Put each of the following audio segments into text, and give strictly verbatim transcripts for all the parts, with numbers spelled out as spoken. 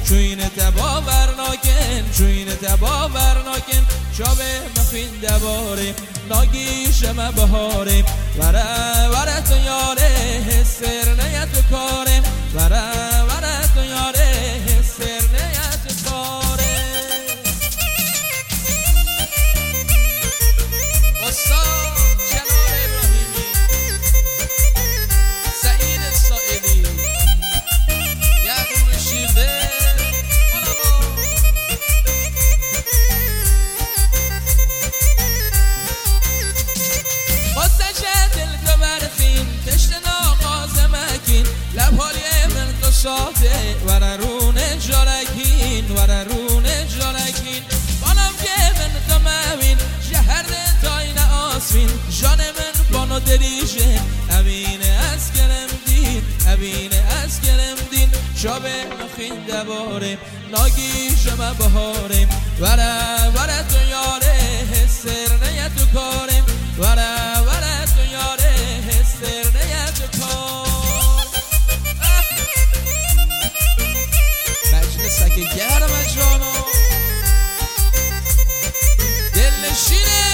چوین تبا ورناکن چوین تبا ورناکن شابه مخین دباره ناگیش ما بهاره وره وره تو یاره سر نیت کاره وره وره تو یاره سر نیت کاره استاد جلال ابراهیمی سعید سائلی یعقوب شیرده شاده وررون جارکین وررون جارکین بانم که من تو موین شهر تاین آسوین جان من بانو دریجه امین از کرم دین امین از کرم دین شابه مخین دباره ناگی شما بهاره وره وره تو یاره سر نیت تو کاره وره وره تو یاره سر نیت تو کاره سکه گرم جانو دل نشینه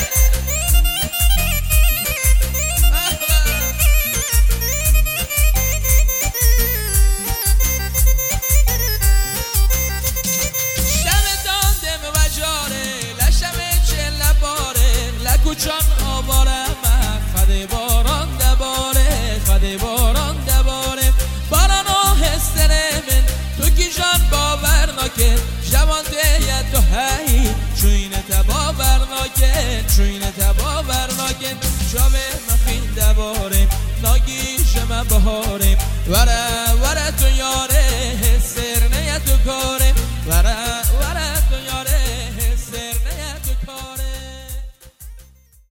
شم داندم و جاره لشم چه لباره لکوچان آواره خده باران دباره خده باران دباره باران و هستره من تو کی جان باور نکن جوان دیت تو هی چوین تبا ورناکن چوین تبا ورناکن شابه مخین دباره ناگی شما بهاره وره